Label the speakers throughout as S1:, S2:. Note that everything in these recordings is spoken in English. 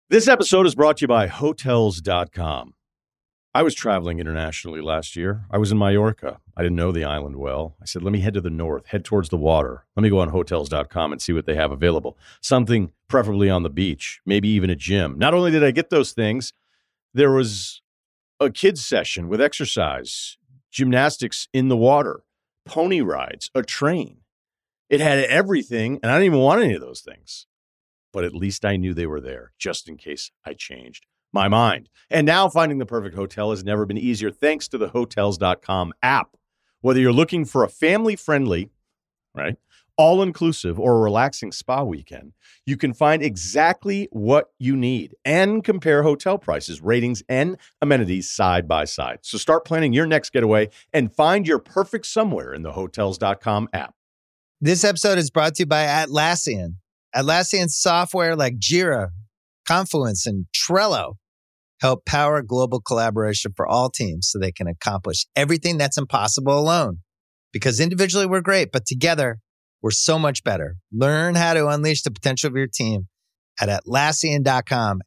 S1: This episode is brought to you by Hotels.com. I was traveling internationally last year. I was in Mallorca. I didn't know the island well. I said, let me head to the north, head towards the water. Let me go on Hotels.com and see what they have available. Something preferably on the beach, maybe even a gym. Not only did I get those things, there was a kids session with exercise, gymnastics in the water, pony rides, a train. It had everything, and I didn't even want any of those things. But at least I knew they were there, just in case I changed my mind. And now finding the perfect hotel has never been easier thanks to the Hotels.com app. Whether you're looking for a family-friendly, right, all-inclusive or a relaxing spa weekend, you can find exactly what you need and compare hotel prices, ratings, and amenities side by side. So start planning your next getaway and find your perfect somewhere in the Hotels.com app.
S2: This episode is brought to you by Atlassian. Atlassian software like Jira, Confluence, and Trello help power global collaboration for all teams so they can accomplish everything that's impossible alone. Because individually we're great, but together we're so much better. Learn how to unleash the potential of your team at Atlassian.com.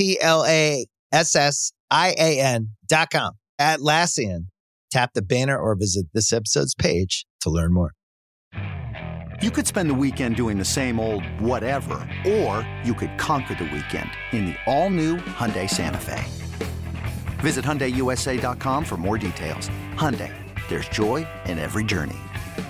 S2: Atlassian.com. Atlassian. Tap the banner or visit this episode's page to learn more.
S3: You could spend the weekend doing the same old whatever, or you could conquer the weekend in the all-new Hyundai Santa Fe. Visit HyundaiUSA.com for more details. Hyundai, there's joy in every journey.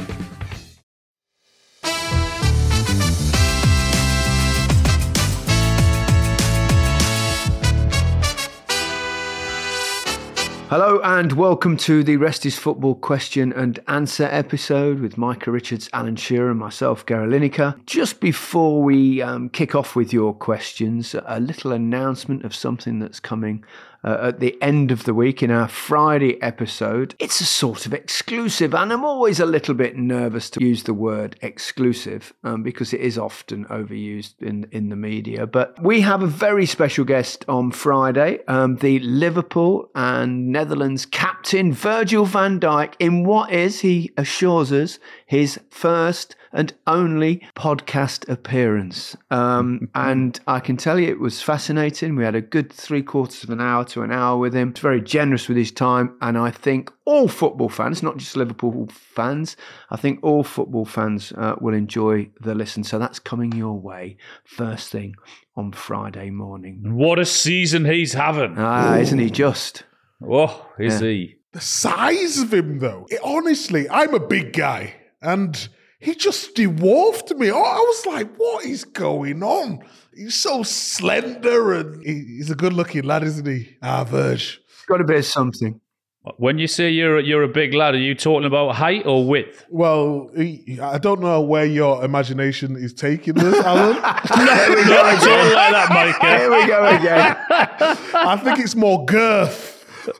S4: Hello and welcome to the Rest is Football question and answer episode with Micah Richards, Alan Shearer and myself, Gary Lineker. Just before we kick off with your questions, a little announcement of something that's coming at the end of the week in our Friday episode. It's a sort of exclusive, and I'm always a little bit nervous to use the word exclusive because it is often overused in the media. But we have a very special guest on Friday, the Liverpool and Netherlands captain Virgil van Dijk, in what is, he assures us, his first and only podcast appearance. And I can tell you it was fascinating. We had a good 3/4 of an hour to an hour with him. He's very generous with his time. And I think all football fans, not just Liverpool fans, I think all football fans will enjoy the listen. So that's coming your way first thing on Friday morning.
S5: What a season he's having.
S4: Isn't he just?
S5: Oh, is he?
S6: The size of him, though. Honestly, I'm a big guy. And he just dwarfed me. Oh, I was like, what is going on? He's so slender and he's a good-looking lad, isn't he? Virg.
S4: Got a bit of something.
S5: When you say you're a big lad, are you talking about height or width?
S6: Well, I don't know where your imagination is taking this, Alan.
S5: No, it's all like that, Micah.
S4: Here we go again.
S6: I think it's more girth.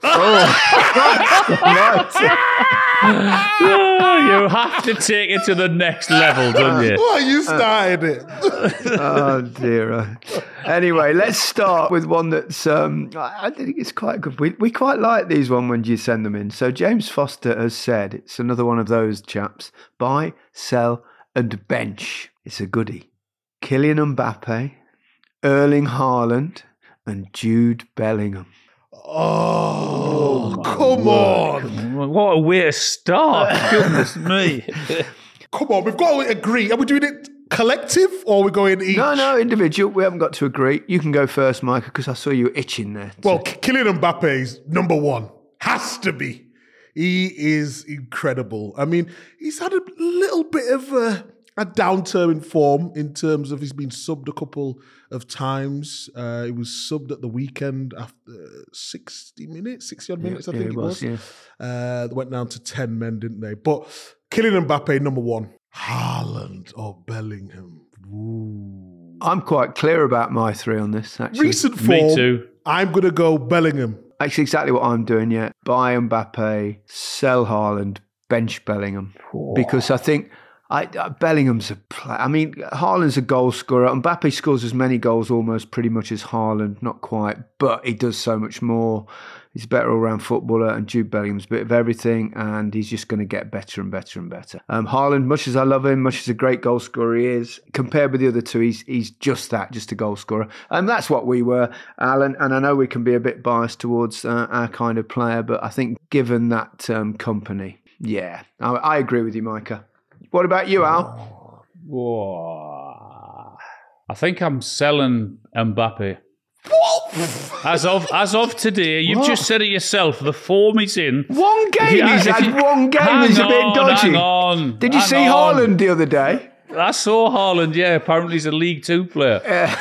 S5: You have to take it to the next level, don't you?
S6: Well, you started it.
S4: Oh, dear. Anyway, let's start with one that's, I think it's quite good. We quite like these one when you send them in. So James Foster has said, it's another one of those chaps, buy, sell and bench. It's a goodie. Kylian Mbappe, Erling Haaland and Jude Bellingham.
S6: Oh, come on.
S5: What a way to start. Goodness me.
S6: Come on, we've got to agree. Are we doing it collective or are we going each?
S4: No, individual. We haven't got to agree. You can go first, Micah, because I saw you itching there.
S6: Well, Kylian Mbappe is number one. Has to be. He is incredible. I mean, he's had a little bit of a downturn in form in terms of he's been subbed a couple of times. He was subbed at the weekend after 60 odd minutes, I think it was. Yeah. They went down to 10 men, didn't they? But Kylian Mbappe, number one. Haaland or Bellingham. Ooh.
S4: I'm quite clear about my three on this, actually.
S6: Recent form.
S5: Me too.
S6: I'm going to go Bellingham.
S4: Actually, exactly what I'm doing, yeah. Buy Mbappe, sell Haaland, bench Bellingham. Because I think Bellingham's Haaland's a goal scorer. Mbappe scores as many goals almost pretty much as Haaland, not quite, but he does so much more. He's a better all-round footballer, and Jude Bellingham's a bit of everything, and he's just going to get better and better and better. Haaland, much as I love him, much as a great goal scorer he is, compared with the other two, he's just a goal scorer. And that's what we were, Alan, and I know we can be a bit biased towards our kind of player, but I think given that company, yeah, I agree with you, Micah. What about you, Al?
S5: Whoa. I think I'm selling Mbappe. As of today, you've just said it yourself. The form he's in.
S4: One game he's had. One game is a bit dodgy.
S5: Hang on.
S4: Did you see Haaland the other day?
S5: I saw Haaland. Yeah, apparently he's a League Two player.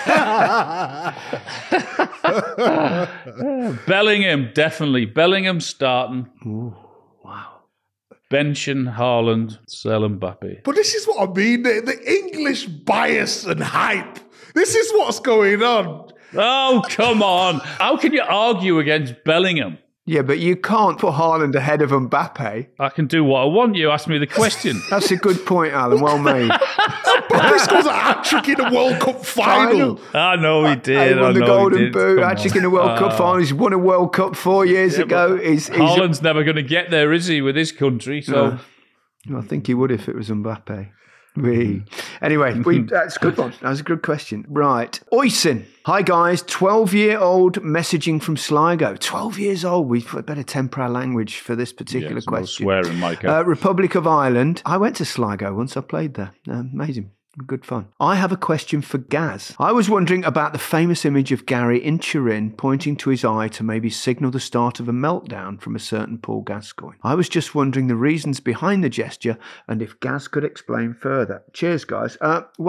S5: Bellingham, definitely. Bellingham starting.
S4: Ooh, wow.
S5: Benching Haaland, sell Mbappe.
S6: But this is what I mean. The English bias and hype. This is what's going on.
S5: Oh, come on. How can you argue against Bellingham?
S4: Yeah, but you can't put Haaland ahead of Mbappe.
S5: I can do what I want. You ask me the question.
S4: That's a good point, Alan. Well made.
S6: Mbappe scores a hat-trick in the World Cup final.
S5: I know he did.
S4: He won the Golden Boot, hat-trick in the World Cup final. He's won a World Cup 4 years ago.
S5: Haaland's never going to get there, is he, with his country? So
S4: I think he would if it was Mbappe. Anyway, that's a good one. That was a good question. Right. Oisin. Hi, guys. 12-year-old messaging from Sligo. 12 years old. We better temper our language for this particular question.
S5: No swearing, Micah.
S4: Republic of Ireland. I went to Sligo once. I played there. Amazing. Good fun. I have a question for Gaz. I was wondering about the famous image of Gary in Turin pointing to his eye to maybe signal the start of a meltdown from a certain Paul Gascoigne. I was just wondering the reasons behind the gesture and if Gaz could explain further. Cheers, guys.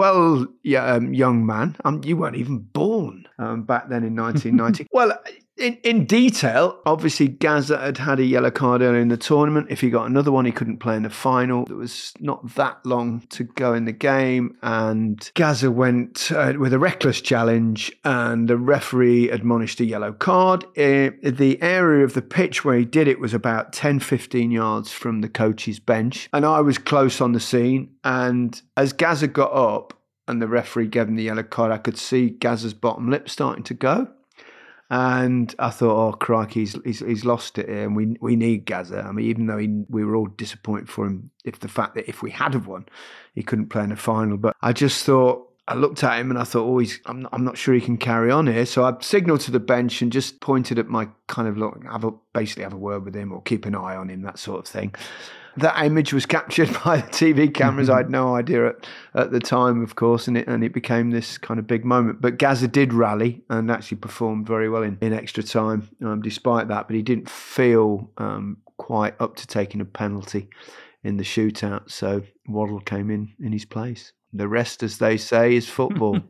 S4: Young man, you weren't even born back then in 1990. Well, in detail, obviously Gazza had a yellow card early in the tournament. If he got another one, he couldn't play in the final. There was not that long to go in the game, and Gazza went with a reckless challenge, and the referee admonished a yellow card. The area of the pitch where he did it was about 10-15 yards from the coach's bench, and I was close on the scene, and as Gazza got up and the referee gave him the yellow card, I could see Gazza's bottom lip starting to go. And I thought, oh, crikey, he's lost it here, and we need Gazza. I mean, even though we were all disappointed for him, if we had won, he couldn't play in the final. But I just thought, I looked at him and I thought, I'm not sure he can carry on here. So I signalled to the bench and just pointed at my kind of look, basically have a word with him or keep an eye on him, that sort of thing. That image was captured by the TV cameras. I had no idea at the time, of course, and it became this kind of big moment. But Gazza did rally and actually performed very well in extra time, despite that. But he didn't feel quite up to taking a penalty in the shootout. So Waddle came in his place. The rest, as they say, is football.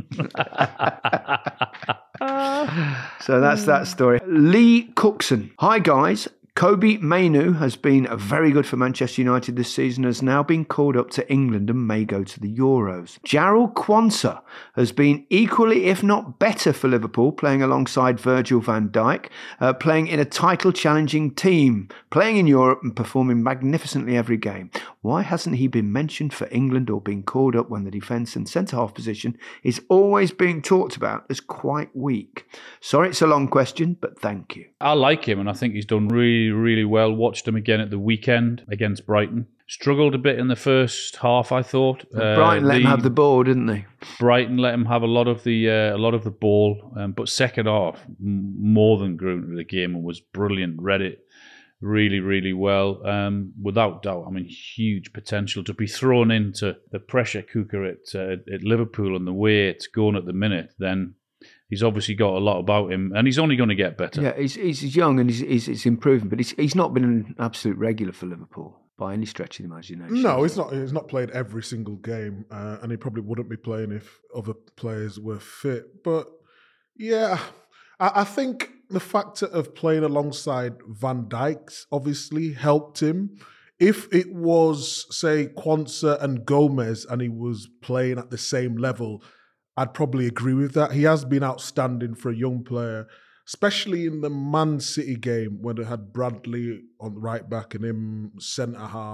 S4: So that's that story. Lee Cookson. Hi, guys. Kobe Mainoo has been very good for Manchester United this season, has now been called up to England and may go to the Euros. Jarrell Quansah has been equally, if not better, for Liverpool, playing alongside Virgil van Dijk, playing in a title-challenging team, playing in Europe and performing magnificently every game. Why hasn't he been mentioned for England or been called up when the defence and centre-half position is always being talked about as quite weak? Sorry it's a long question, but thank you.
S5: I like him, and I think he's done really well. Watched him again at the weekend against Brighton. Struggled a bit in the first half, I thought.
S4: Brighton let him have the ball, didn't they?
S5: Brighton let him have a lot of the ball, but second half more than grew into the game and was brilliant. Read it really well. Without doubt, I mean, huge potential to be thrown into the pressure cooker at Liverpool and the way it's going at the minute. Then he's obviously got a lot about him, and he's only going to get better.
S4: Yeah, he's young and he's improving, but he's not been an absolute regular for Liverpool by any stretch of the imagination.
S6: No, he's not. He's not played every single game, and he probably wouldn't be playing if other players were fit. But yeah, I think the factor of playing alongside Van Dijk obviously helped him. If it was, say, Quansah and Gomez, and he was playing at the same level, I'd probably agree with that. He has been outstanding for a young player, especially in the Man City game when they had Bradley on the right back and him centre half.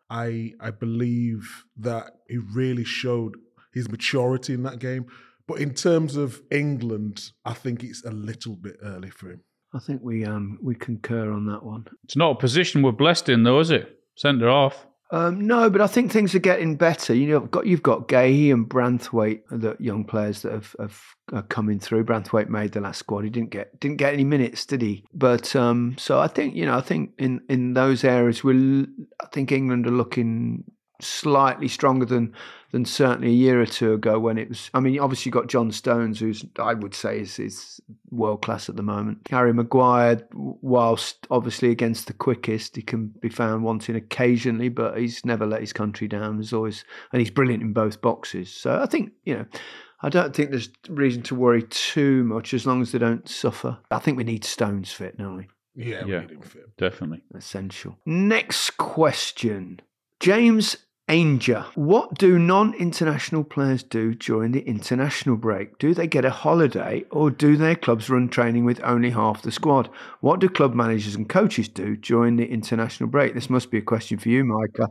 S6: I believe that he really showed his maturity in that game. But in terms of England, I think it's a little bit early for him.
S4: I think we concur on that one.
S5: It's not a position we're blessed in, though, is it? Centre half.
S4: No, but I think things are getting better. You've got Gahey and Branthwaite, the young players that have coming through. Branthwaite made the last squad. He didn't get any minutes, did he? But so I think in those areas, I think England are looking slightly stronger than certainly a year or two ago when it was. I mean, obviously you got John Stones, who's I would say is world class at the moment. Harry Maguire, whilst obviously against the quickest, he can be found wanting occasionally, but he's never let his country down. There's always, and he's brilliant in both boxes. So I think I don't think there's reason to worry too much as long as they don't suffer. I think we need Stones fit, don't we?
S6: Yeah, we need him fit.
S5: Definitely.
S4: Essential. Next question. James Ainger. What do non-international players do during the international break? Do they get a holiday or do their clubs run training with only half the squad? What do club managers and coaches do during the international break? This must be a question for you, Micah.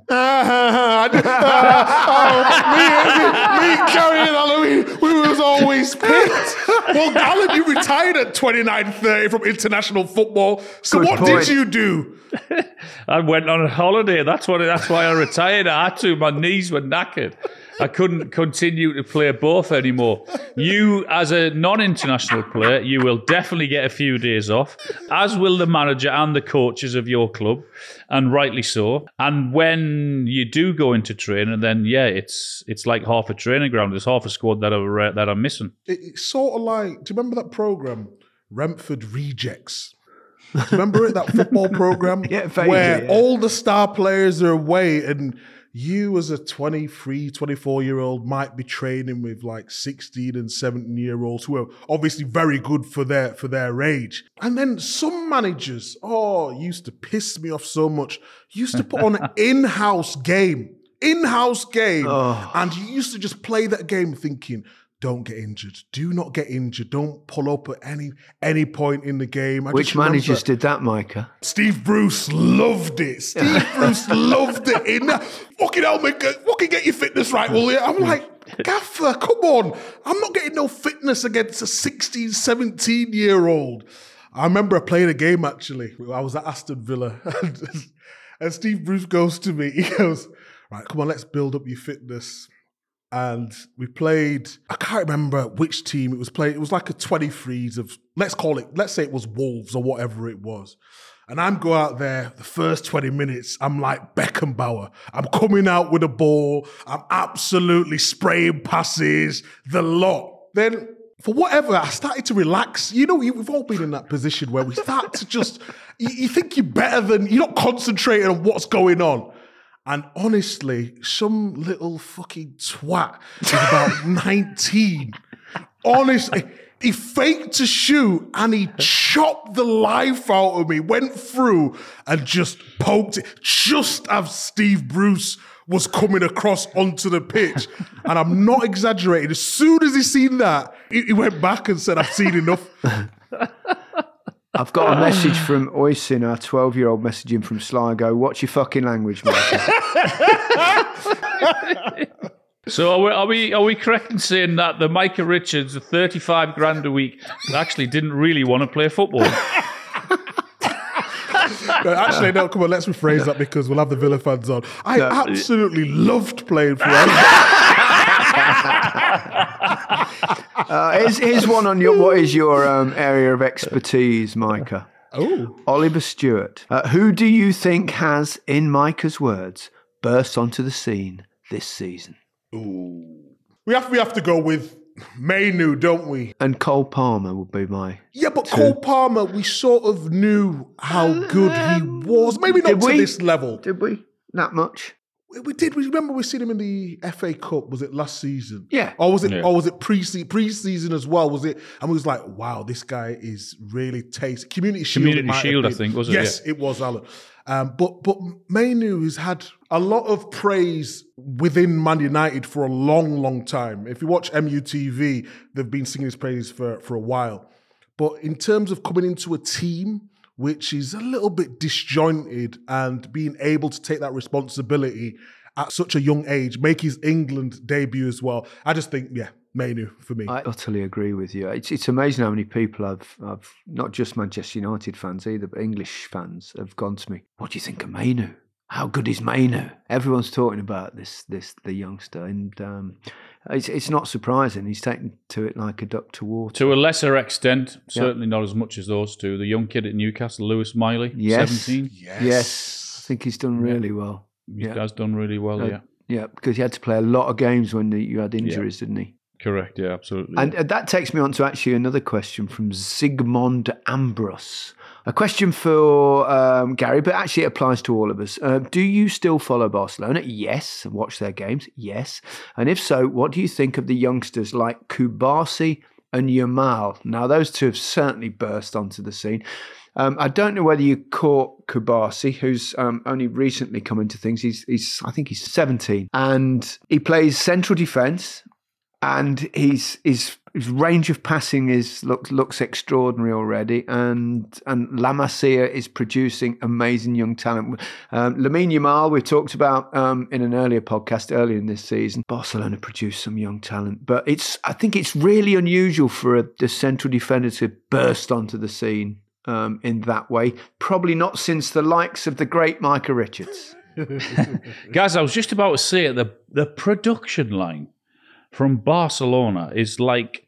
S6: Me carrying Alan, we was always picked. Well, Alan, you retired at 29-30 from international football. So
S4: Good
S6: what
S4: point.
S6: did you do?
S5: I went on a holiday. That's why I retired. I had to. My knees were knackered. I couldn't continue to play both anymore. You, as a non-international player, you will definitely get a few days off, as will the manager and the coaches of your club, and rightly so. And when you do go into training, then it's like half a training ground. There's half a squad that are missing.
S6: It's sort of like, do you remember that program, Remford Rejects? Do you remember it, that football program?
S4: Yeah, vaguely,
S6: where
S4: yeah.
S6: all the star players are away and you as a 23, 24-year-old might be training with like 16 and 17-year-olds who are obviously very good for their age. And then some managers, used to piss me off so much, used to put on an in-house game, and you used to just play that game thinking, don't get injured. Do not get injured. Don't pull up at any point in the game.
S4: Which managers did that, Micah?
S6: Steve Bruce loved it. Steve Bruce loved it. Fucking hell, man, fucking get your fitness right, will you? I'm like, Gaffer, come on. I'm not getting no fitness against a 16, 17-year-old. I remember I played a game, actually. I was at Aston Villa. And Steve Bruce goes to me. He goes, right, come on, let's build up your fitness. And we played, I can't remember which team it was playing. It was like a 23s of, let's say it was Wolves or whatever it was. And I'm going out there, the first 20 minutes, I'm like Beckenbauer. I'm coming out with a ball. I'm absolutely spraying passes, the lot. Then, for whatever, I started to relax. We've all been in that position where we start to just, you think you're better than, you're not concentrating on what's going on. And honestly, some little fucking twat is about 19. Honestly, he faked to shoot and he chopped the life out of me, went through and just poked it just as Steve Bruce was coming across onto the pitch. And I'm not exaggerating. As soon as he seen that, he went back and said, I've seen enough.
S4: I've got a message from Oisin, our 12-year-old, messaging from Sligo. What's your fucking language, Micah?
S5: So are we correct in saying that the Micah Richards, the 35 grand a week, actually didn't really want to play football?
S6: No, actually, no, come on, let's rephrase that because we'll have the Villa fans on. I absolutely loved playing for them.
S4: Here's one on what is your area of expertise, Micah?
S6: Oh.
S4: Oliver Stewart. Who do you think has, in Micah's words, burst onto the scene this season?
S6: Ooh. We have to go with Mainu, don't we?
S4: And Cole Palmer would be my...
S6: Yeah, but Cole Palmer, we sort of knew how good he was. Maybe not to this level.
S4: Did we? That much?
S6: We did. We remember we seen him in the FA Cup. Was it last season?
S4: Yeah.
S6: Or was it pre-season as well? Was it? And we was like, wow, this guy is really tasty. Community Shield,
S5: I think, was it?
S6: Yes, it was, Alan. But Mainu has had a lot of praise within Man United for a long, long time. If you watch MUTV, they've been singing his praise for a while. But in terms of coming into a team which is a little bit disjointed, and being able to take that responsibility at such a young age, make his England debut as well. I just think, Mainoo for me.
S4: I utterly agree with you. It's amazing how many people I've not just Manchester United fans either, but English fans have gone to me, what do you think of Mainoo? How good is Mainoo? Everyone's talking about the youngster, and it's not surprising. He's taken to it like a duck to water.
S5: To a lesser extent, certainly not as much as those two. The young kid at Newcastle, Lewis Miley, 17.
S6: Yes.
S4: I think he's done really well.
S5: He has done really well,
S4: Yeah, because he had to play a lot of games when you had injuries, didn't he?
S5: Correct, yeah, absolutely.
S4: And that takes me on to actually another question from Zygmunt Ambrose. A question for Gary, but actually it applies to all of us. Do you still follow Barcelona? Yes. And watch their games? Yes. And if so, what do you think of the youngsters like Kubasi and Yamal? Now, those two have certainly burst onto the scene. I don't know whether you caught Kubasi, who's only recently come into things. I think he's 17, and he plays central defence. And his range of passing looks extraordinary already, and La Masia is producing amazing young talent. Lamine Yamal, we talked about in an earlier podcast earlier in this season. Barcelona produced some young talent, but I think it's really unusual for the central defender to burst onto the scene in that way. Probably not since the likes of the great Micah Richards.
S5: Guys, I was just about to say the production line from Barcelona is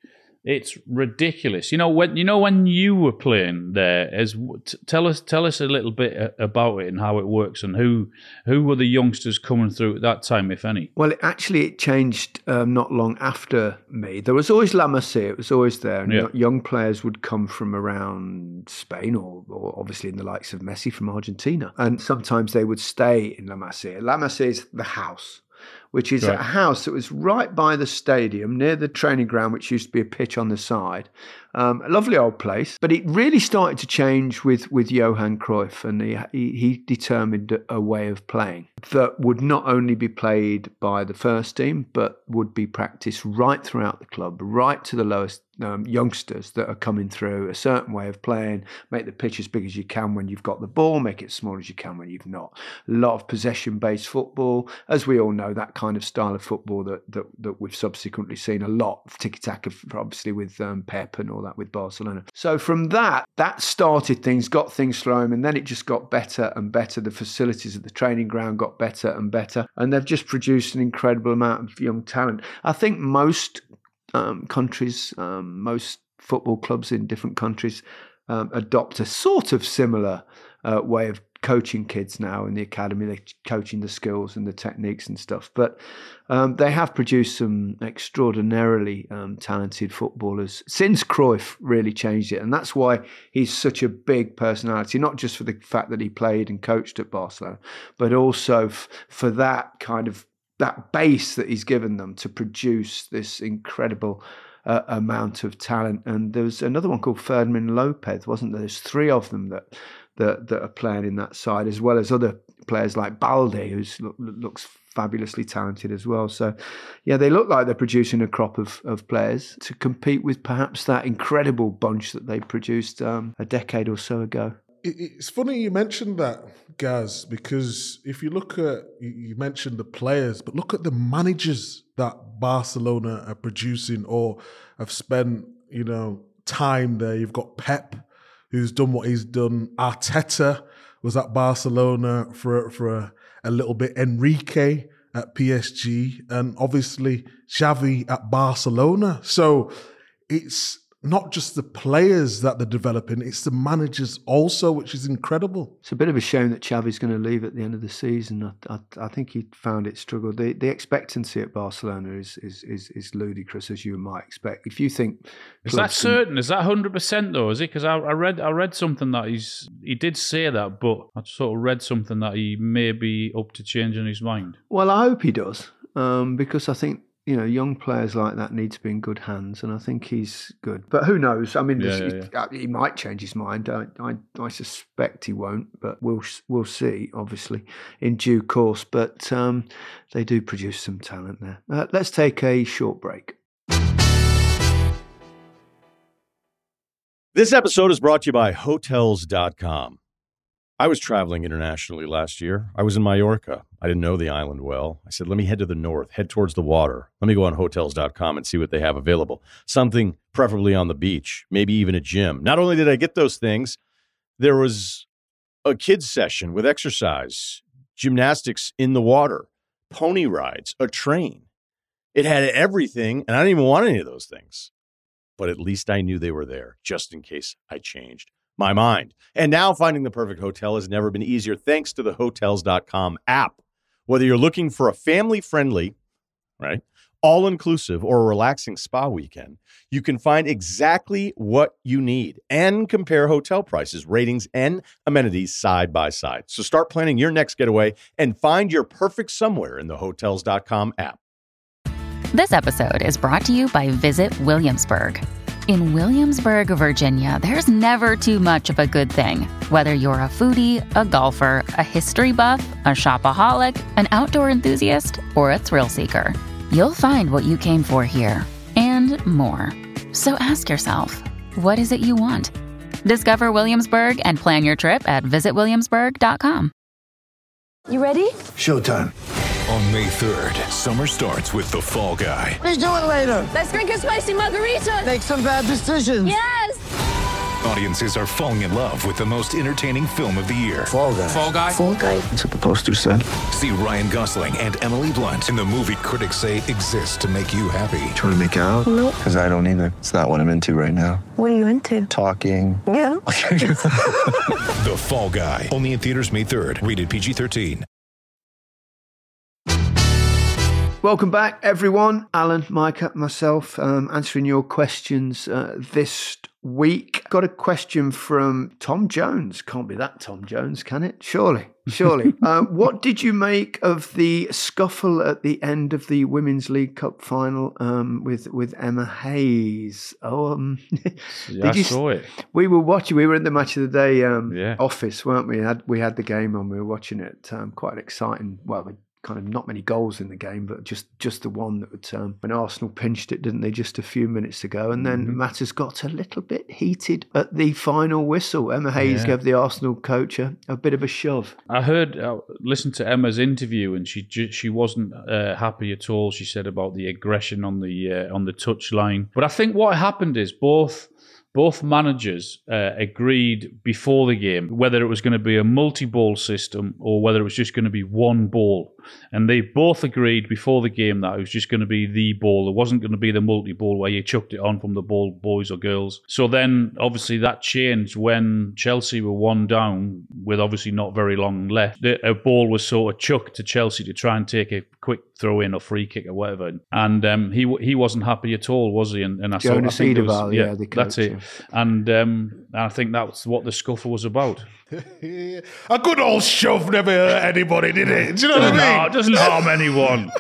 S5: it's ridiculous. When you were playing there, tell us a little bit about it and how it works, and who were the youngsters coming through at that time, if any.
S4: Well, it changed not long after me. There was always La Masia, it was always there, and young players would come from around Spain or obviously in the likes of Messi from Argentina, and sometimes they would stay in La Masia. La Masia is the house, which is a house that was right by the stadium, near the training ground, which used to be a pitch on the side. A lovely old place. But it really started to change with Johan Cruyff, and he determined a way of playing that would not only be played by the first team, but would be practiced right throughout the club, right to the lowest youngsters that are coming through. A certain way of playing, make the pitch as big as you can when you've got the ball, make it as small as you can when you've not. A lot of possession-based football, as we all know, that kind of style of football that we've subsequently seen a lot of tiki-taka, obviously with Pep and all that with Barcelona. So from that started things, got things flowing, and then it just got better and better. The facilities at the training ground got better and better, and they've just produced an incredible amount of young talent. I think most countries, most football clubs in different countries adopt a sort of similar way of coaching kids now in the academy. They're coaching the skills and the techniques and stuff, but they have produced some extraordinarily talented footballers since Cruyff really changed it, and that's why he's such a big personality, not just for the fact that he played and coached at Barcelona, but also for that kind of that base that he's given them to produce this incredible amount of talent. And there was another one called Fermin Lopez, wasn't there? There's three of them that are playing in that side, as well as other players like Balde, who looks fabulously talented as well. So, they look like they're producing a crop of players to compete with perhaps that incredible bunch that they produced a decade or so ago.
S6: It's funny you mentioned that, Gaz, because if you look at, you mentioned the players, but look at the managers that Barcelona are producing or have spent, time there. You've got Pep, who's done what he's done. Arteta was at Barcelona for a little bit. Enrique at PSG, and obviously Xavi at Barcelona. So it's not just the players that they're developing, it's the managers also, which is incredible.
S4: It's a bit of a shame that Xavi's going to leave at the end of the season. I think he found it struggled. The expectancy at Barcelona is ludicrous, as you might expect. If you think...
S5: Is that certain? Is that 100% though, is it? Because I read something that he did say that, but I sort of read something that he may be up to changing his mind.
S4: Well, I hope he does, because I think young players like that need to be in good hands, and I think he's good. But who knows? I mean, he might change his mind. I suspect he won't, but we'll see, obviously, in due course. But they do produce some talent there. Let's take a short break.
S1: This episode is brought to you by Hotels.com. I was traveling internationally last year. I was in Mallorca. I didn't know the island well. I said, let me head to the north, head towards the water. Let me go on Hotels.com and see what they have available. Something preferably on the beach, maybe even a gym. Not only did I get those things, there was a kids session with exercise, gymnastics in the water, pony rides, a train. It had everything, and I didn't even want any of those things. But at least I knew they were there, just in case I changed my mind. And now finding the perfect hotel has never been easier thanks to the Hotels.com app. Whether you're looking for a family-friendly, right, all-inclusive or a relaxing spa weekend, you can find exactly what you need and compare hotel prices, ratings, and amenities side by side. So start planning your next getaway and find your perfect somewhere in the Hotels.com app.
S7: This episode is brought to you by Visit Williamsburg. In Williamsburg, Virginia, there's never too much of a good thing. Whether you're a foodie, a golfer, a history buff, a shopaholic, an outdoor enthusiast, or a thrill seeker, you'll find what you came for here and more. So ask yourself, what is it you want? Discover Williamsburg and plan your trip at visitwilliamsburg.com.
S8: You ready?
S9: Showtime. On May 3rd, summer starts with The Fall Guy.
S8: Let's do it later. Let's drink a spicy margarita.
S9: Make some bad decisions.
S8: Yes.
S9: Audiences are falling in love with the most entertaining film of the year.
S10: Fall Guy.
S9: Fall Guy?
S8: Fall Guy.
S10: That's what the poster said.
S9: See Ryan Gosling and Emily Blunt in the movie critics say exists to make you happy.
S10: Trying to make it out?
S8: Nope.
S10: Because I don't either. It's not what I'm into right now.
S8: What are you into?
S10: Talking.
S8: Yeah.
S9: The Fall Guy. Only in theaters May 3rd. Rated PG-13.
S4: Welcome back, everyone. Alan, Micah, myself, answering your questions this week. Got a question from Tom Jones. Can't be that Tom Jones, can it? Surely. What did you make of the scuffle at the end of the Women's League Cup final with Emma Hayes?
S5: I saw it.
S4: We were watching. We were in the Match of the Day office, weren't we? We had the game on. We were watching it. Quite exciting. Well, kind of not many goals in the game, but just the one that when Arsenal pinched it, didn't they, just a few minutes ago? And then matters got a little bit heated at the final whistle. Emma Hayes gave the Arsenal coach a bit of a shove.
S5: I listened to Emma's interview, and she wasn't happy at all. She said about the aggression on the touchline. But I think what happened is both managers agreed before the game whether it was going to be a multi-ball system or whether it was just going to be one ball. And they both agreed before the game that it was just going to be the ball. It wasn't going to be the multi-ball where you chucked it on from the ball, boys or girls. So then, obviously, that changed when Chelsea were 1 down with obviously not very long left. A ball was sort of chucked to Chelsea to try and take a quick throw in or free kick or whatever. And he wasn't happy at all, was he? And I
S4: Jonas
S5: think
S4: Edeval, the coach,
S5: that's it. And I think that's what the scuffle was about.
S6: A good old shove never hurt anybody, did it? Do you know what I mean?
S5: No, it doesn't harm anyone.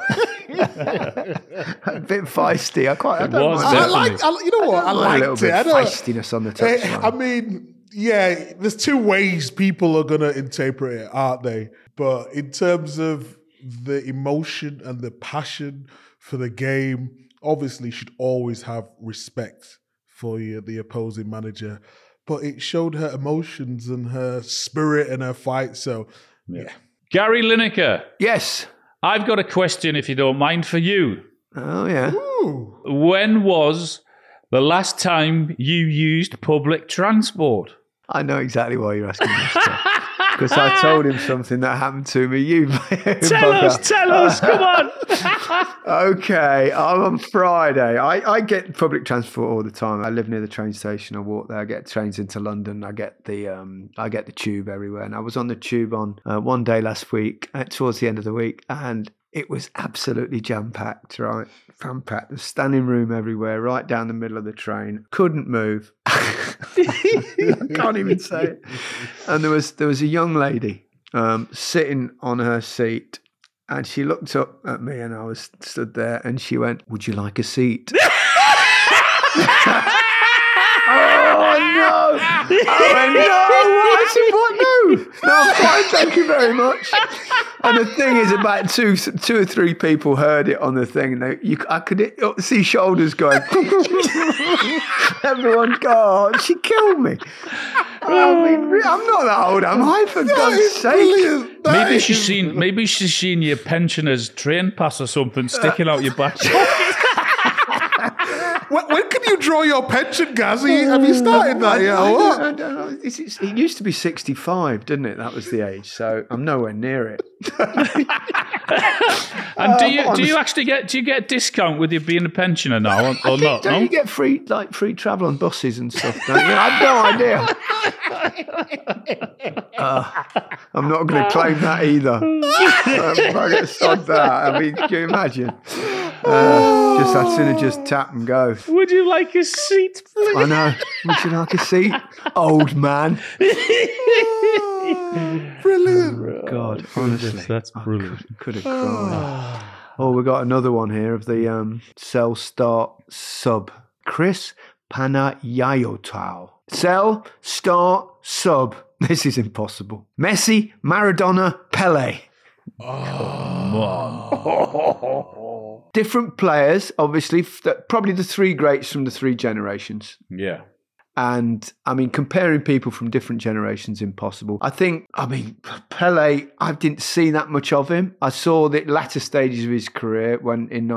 S4: A bit feisty.
S6: You know what? I liked
S4: a little bit
S6: it.
S4: Feistiness on the touchline.
S6: I mean, yeah, there's 2 ways people are going to interpret it, aren't they? But in terms of the emotion and the passion for the game, obviously should always have respect for the opposing manager. But it showed her emotions and her spirit and her fight. So, yeah.
S5: Gary Lineker.
S4: Yes.
S5: I've got a question, if you don't mind, for you.
S4: Oh, yeah.
S6: Ooh.
S5: When was the last time you used public transport?
S4: I know exactly why you're asking this. Because I told him something that happened to me. Tell
S5: us, come on.
S4: Okay, on Friday. I get public transport all the time. I live near the train station. I walk there. I get trains into London. I get the tube everywhere. And I was on the tube on one day last week, towards the end of the week, and it was absolutely jam-packed, right? Jam-packed. There's standing room everywhere, right down the middle of the train. Couldn't move. I can't even say it. And there was a young lady sitting on her seat, and she looked up at me, and I was stood there, and she went, "Would you like a seat?" Oh, no! Oh no! What? No, I'm fine. Thank you very much. And the thing is, about two or three people heard it on the thing, and I could see shoulders going. Everyone, God, she killed me. I mean, I'm not that old, am I? For God's sake.
S5: Maybe she's seen your pensioner's train pass or something sticking out your back.
S6: When can you draw your pension, Gazzy? Have you started that yet?
S4: I don't know. It used to be 65, didn't it? That was the age. So I'm nowhere near it.
S5: And do you actually get a discount with you being a pensioner now or not?
S4: Don't you get free travel on buses and stuff? Don't you? I have no idea. I'm not going to claim that either. I'm not going to sod that. I mean, can you imagine? I'd sooner just tap and go.
S5: Would you like a seat, please?
S4: I know. Would you like a seat, old man?
S6: Brilliant.
S4: God, honestly,
S5: that's brilliant.
S4: Could have cried. Oh, we got another one here of the Cell Start sub. Chris Panayotau. Cell Start sub. This is impossible. Messi, Maradona, Pele.
S5: Come on.
S4: Different players, obviously, probably the three greats from the three generations.
S5: Yeah.
S4: And, I mean, comparing people from different generations, impossible. Pele, I didn't see that much of him. I saw the latter stages of his career in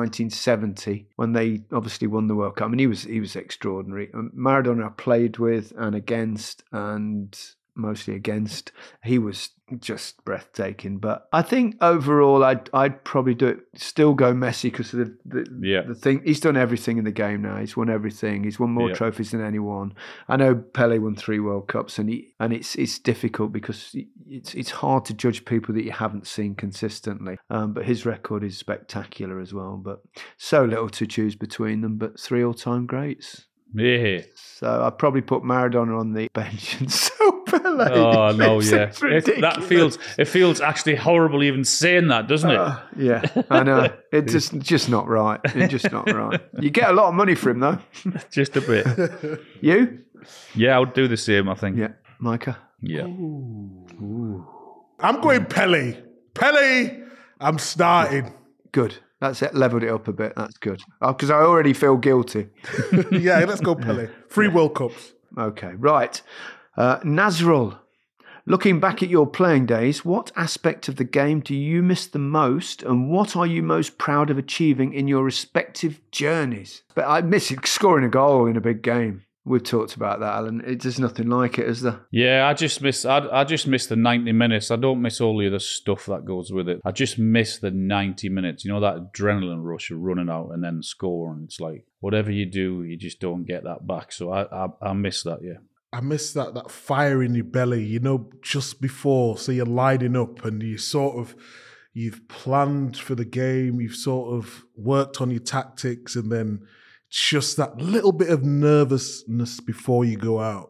S4: 1970, when they obviously won the World Cup. I mean, he was extraordinary. Maradona I played with and against, and mostly against. He was just breathtaking. But I think overall, I'd probably still go Messi because of the thing. He's done everything in the game now. He's won everything. He's won more trophies than anyone. I know Pele won 3 World Cups, and it's difficult because it's hard to judge people that you haven't seen consistently. But his record is spectacular as well. But so little to choose between them. But 3 all-time greats.
S5: Yeah.
S4: So I'd probably put Maradona on the bench and so Pele.
S5: Oh no, yeah. It feels actually horrible even saying that, doesn't it?
S4: Yeah, I know. It's just not right. It's just not right. You get a lot of money for him though.
S5: Just a bit.
S4: You?
S5: Yeah, I would do the same, I think.
S4: Yeah. Micah?
S5: Yeah.
S4: Ooh.
S6: I'm going Pele. Pele, I'm starting.
S4: Good. That's it. Leveled it up a bit. That's good. Because I already feel guilty.
S6: Yeah, let's go Pele. 3 World Cups.
S4: Okay, right. Nazrul, looking back at your playing days, what aspect of the game do you miss the most, and what are you most proud of achieving in your respective journeys? But I miss scoring a goal in a big game. We've talked about that, Alan. There's nothing like it, is there?
S5: Yeah, I just miss the 90 minutes. I don't miss all the other stuff that goes with it. I just miss the 90 minutes. You know, that adrenaline rush of running out and then scoring. It's like whatever you do, you just don't get that back. So I miss that, yeah.
S6: I miss that fire in your belly, you know, just before. So you're lining up and you've planned for the game, you've sort of worked on your tactics, and then just that little bit of nervousness before you go out.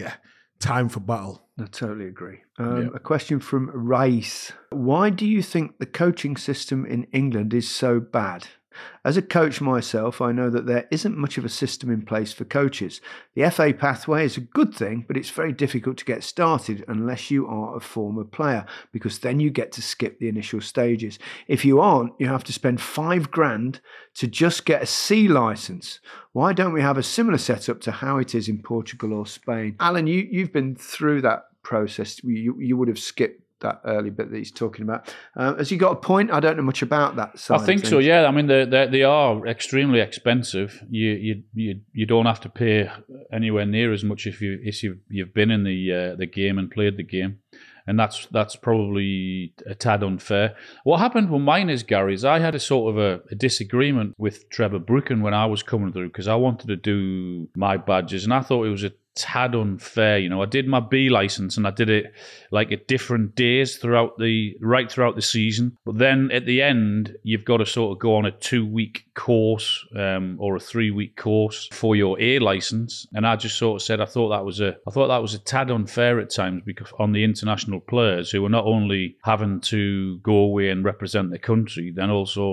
S6: Time for battle.
S4: I totally agree. A question from Rice. Why do you think the coaching system in England is so bad? As a coach myself, I know that there isn't much of a system in place for coaches. The FA pathway is a good thing, but it's very difficult to get started unless you are a former player, because then you get to skip the initial stages. If you aren't, you have to spend $5,000 to just get a C licence. Why don't we have a similar setup to how it is in Portugal or Spain? Alan, you've been through that process. You would have skipped that early bit that he's talking about. Has he got a point? I don't know much about that side.
S5: I think so, yeah. I mean, they are extremely expensive. You don't have to pay anywhere near as much if you've been in the game and played the game. And that's probably a tad unfair. What happened with mine is, Gary, is I had a sort of a disagreement with Trevor Brooken when I was coming through, because I wanted to do my badges and I thought it was a tad unfair. You know, I did my B license and I did it like at different days right throughout the season. But then at the end, you've got to sort of go on a 2-week course or a 3-week course for your A license. And I just sort of said I thought that was a tad unfair at times, because on the international players who were not only having to go away and represent the country, then also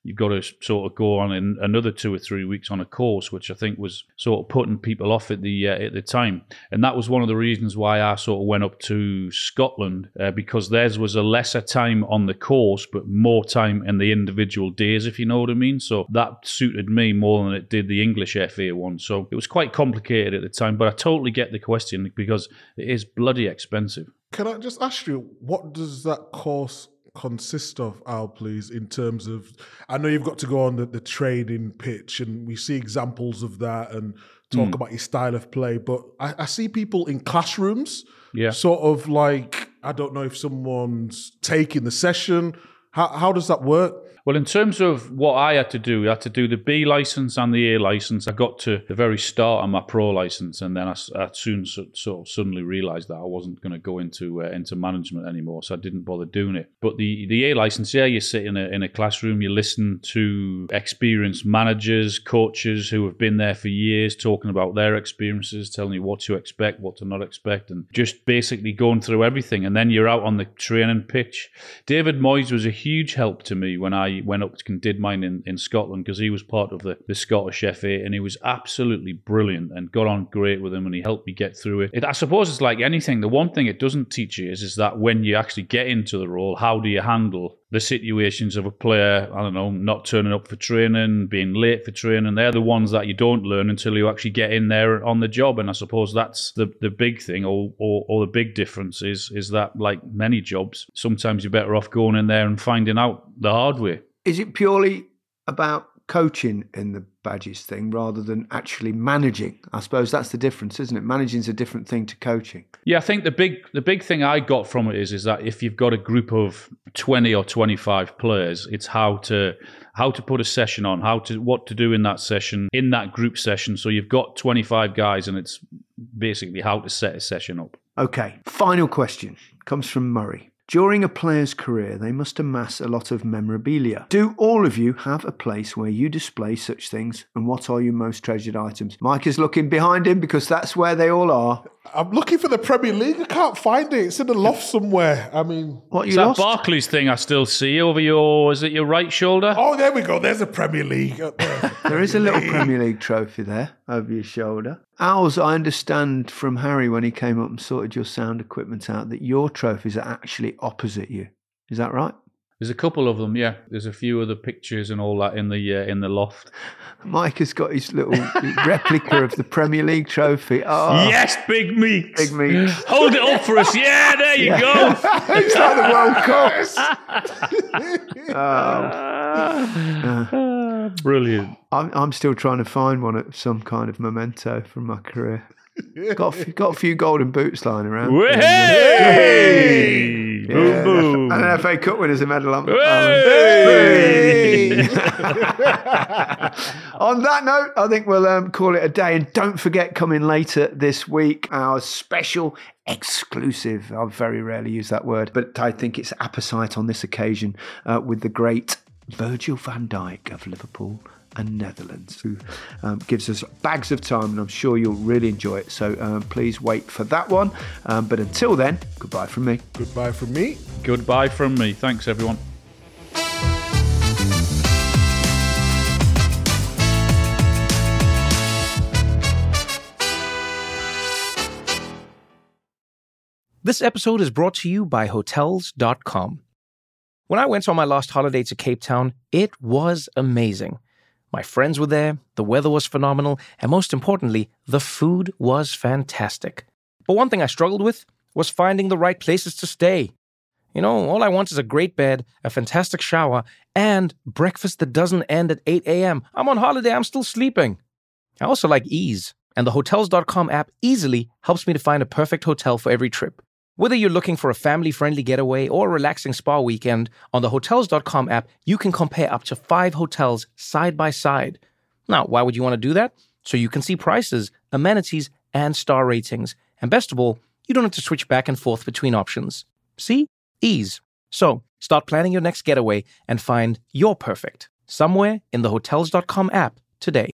S5: you've got to sort of go on in another 2 or 3 weeks on a course, which I think was sort of putting people off at the time. And that was one of the reasons why I sort of went up to Scotland, because theirs was a lesser time on the course, but more time in the individual days, if you know what I mean. So that suited me more than it did the English FA one. So it was quite complicated at the time, but I totally get the question because it is bloody expensive.
S6: Can I just ask you, what does that course consist of, Al, please, in terms of, I know you've got to go on the training pitch and we see examples of that and talk about your style of play, but I see people in classrooms, sort of like, I don't know if someone's taking the session. How does that work?
S5: Well, in terms of what I had to do the B license and the A license. I got to the very start of my pro license, and then I soon sort of suddenly realised that I wasn't going to go into management anymore, so I didn't bother doing it. But the A license, you sit in a classroom, you listen to experienced managers, coaches who have been there for years, talking about their experiences, telling you what to expect, what to not expect, and just basically going through everything. And then you're out on the training pitch. David Moyes was a huge help to me when I went up and did mine in Scotland, because he was part of the Scottish FA, and he was absolutely brilliant and got on great with him, and he helped me get through it. I suppose it's like anything. The one thing it doesn't teach you is that when you actually get into the role, how do you handle the situations of a player, I don't know, not turning up for training, being late for training. They're the ones that you don't learn until you actually get in there on the job. And I suppose that's the big thing, or the big difference is that, like many jobs, sometimes you're better off going in there and finding out the hard way.
S4: Is it purely about coaching in the badges thing rather than actually managing? I suppose that's the difference, isn't it? Managing's a different thing to coaching. Yeah,
S5: I think the big thing I got from it is that if you've got a group of 20 or 25 players, it's how to put a session on, what to do in that session, in that group session. So you've got 25 guys, and it's basically how to set a session up.
S4: Okay, final question comes from Murray. During a player's career, they must amass a lot of memorabilia. Do all of you have a place where you display such things? And what are your most treasured items? Mike is looking behind him because that's where they all are.
S6: I'm looking for the Premier League. I can't find it. It's in the loft somewhere. I mean...
S4: What, you
S5: lost?
S4: That
S5: Barclays thing I still see over your... Is it your right shoulder?
S6: Oh, there we go. There's a Premier League.
S4: There is a little Premier League trophy there over your shoulder. Ours, I understand from Harry when he came up and sorted your sound equipment out that your trophies are actually opposite you. Is that right?
S5: There's a couple of them, yeah. There's a few other pictures and all that in the loft.
S4: Mike has got his little replica of the Premier League trophy. Oh,
S5: yes, Big Meat.
S4: Big Meat.
S5: Hold it up for us. Yeah, there you go.
S4: It's like the World Cup.
S5: Brilliant.
S4: I'm still trying to find one of some kind of memento from my career. Got a few golden boots lying around.
S5: Hey! Boom, boom.
S4: And an FA Cup winners' medal. On
S5: that
S4: note, I think we'll call it a day. And don't forget, coming later this week, our special exclusive. I very rarely use that word, but I think it's apposite on this occasion with the great Virgil van Dijk of Liverpool and Netherlands, who gives us bags of time, and I'm sure you'll really enjoy it. So please wait for that one. But until then, goodbye from me.
S6: Goodbye from me.
S5: Goodbye from me. Thanks, everyone.
S11: This episode is brought to you by Hotels.com. When I went on my last holiday to Cape Town, it was amazing. My friends were there, the weather was phenomenal, and most importantly, the food was fantastic. But one thing I struggled with was finding the right places to stay. You know, all I want is a great bed, a fantastic shower, and breakfast that doesn't end at 8 a.m. I'm on holiday, I'm still sleeping. I also like ease, and the Hotels.com app easily helps me to find a perfect hotel for every trip. Whether you're looking for a family-friendly getaway or a relaxing spa weekend, on the Hotels.com app, you can compare up to 5 hotels side by side. Now, why would you want to do that? So you can see prices, amenities, and star ratings. And best of all, you don't have to switch back and forth between options. See? Ease. So, start planning your next getaway and find your perfect somewhere in the Hotels.com app today.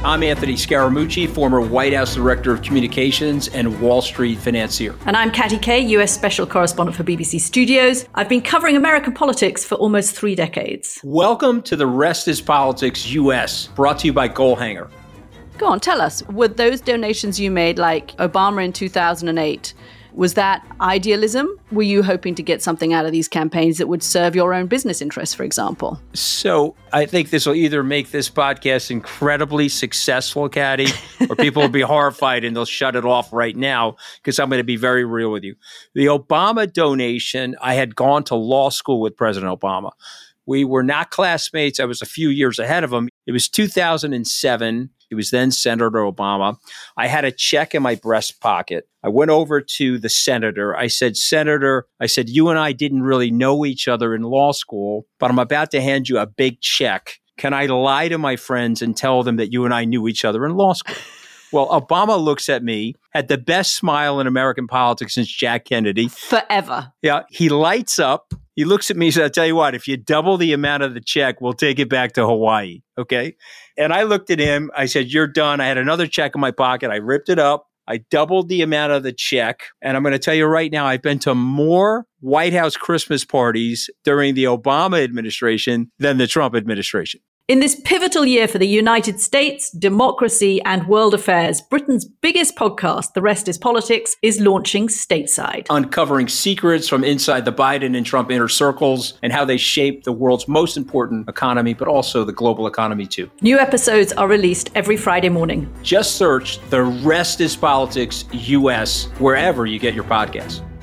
S12: I'm Anthony Scaramucci, former White House Director of Communications and Wall Street financier.
S13: And I'm Katty Kay, US Special Correspondent for BBC Studios. I've been covering American politics for almost 3 decades.
S12: Welcome to The Rest is Politics US, brought to you by Goalhanger.
S13: Go on, tell us, were those donations you made, like Obama in 2008, was that idealism? Were you hoping to get something out of these campaigns that would serve your own business interests, for example?
S12: So I think this will either make this podcast incredibly successful, Katty, or people will be horrified and they'll shut it off right now because I'm going to be very real with you. The Obama donation, I had gone to law school with President Obama. We were not classmates. I was a few years ahead of him. It was 2007. It was then Senator Obama. I had a check in my breast pocket. I went over to the senator. I said, Senator, you and I didn't really know each other in law school, but I'm about to hand you a big check. Can I lie to my friends and tell them that you and I knew each other in law school? Well, Obama looks at me, had the best smile in American politics since Jack Kennedy.
S13: Forever.
S12: Yeah, he lights up. He looks at me and says, I'll tell you what, if you double the amount of the check, we'll take it back to Hawaii. Okay. And I looked at him. I said, you're done. I had another check in my pocket. I ripped it up. I doubled the amount of the check. And I'm going to tell you right now, I've been to more White House Christmas parties during the Obama administration than the Trump administration.
S13: In this pivotal year for the United States, democracy, and world affairs, Britain's biggest podcast, The Rest is Politics, is launching stateside.
S12: Uncovering secrets from inside the Biden and Trump inner circles and how they shape the world's most important economy, but also the global economy too.
S13: New episodes are released every Friday morning.
S12: Just search The Rest is Politics US wherever you get your podcasts.